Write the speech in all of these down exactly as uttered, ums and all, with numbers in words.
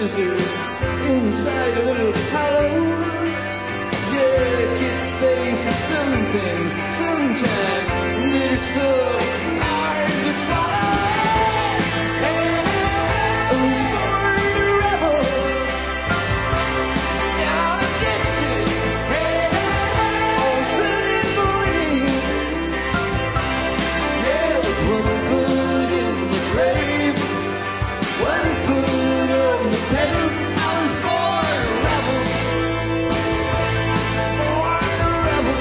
desert inside a little hollow. Yeah, kid faces some things sometimes that it's so hard to swallow. I was born a rebel down in Dixie on Sunday morning. Yeah, with one foot in the grave, one foot on the pedal. I was born a rebel, born a rebel.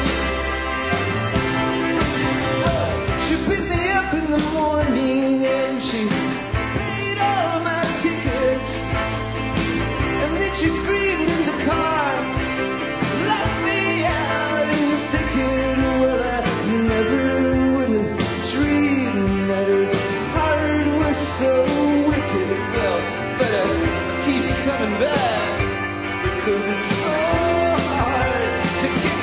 She picked me up in the morning and she paid all my tickets. And then she screamed in the car, left me out in the thicket. Well, I never would have dreamed that her heart was so wicked. Well, better keep coming back, 'cause it's so hard to get